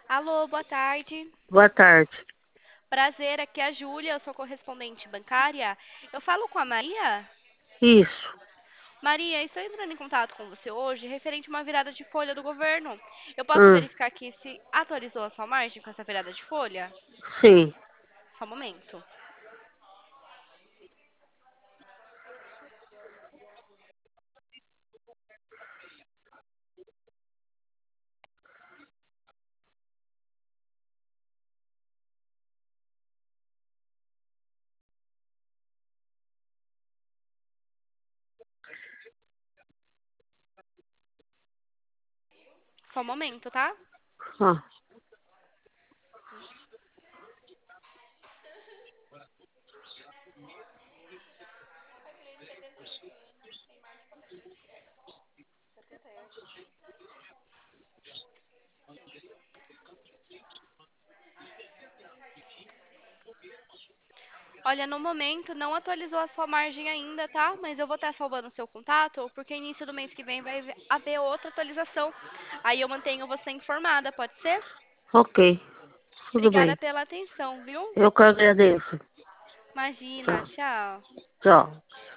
Alô, boa tarde. Boa tarde. Prazer, aqui é a Júlia, eu sou correspondente bancária. Eu falo com a Maria? Isso. Maria, estou entrando em contato com você hoje referente a uma virada de folha do governo. Eu posso Hum, verificar aqui se atualizou a sua margem com essa virada de folha? sim. Só um momento. Só um momento, tá? Ah, Olha, no momento não atualizou a sua margem ainda, tá? Mas eu vou estar salvando o seu contato, porque início do mês que vem vai haver outra atualização. Aí eu mantenho você informada, pode ser? ok. Tudo Obrigada bem. pela atenção, viu? Eu que agradeço. Imagina, Tchau. tchau. Tchau.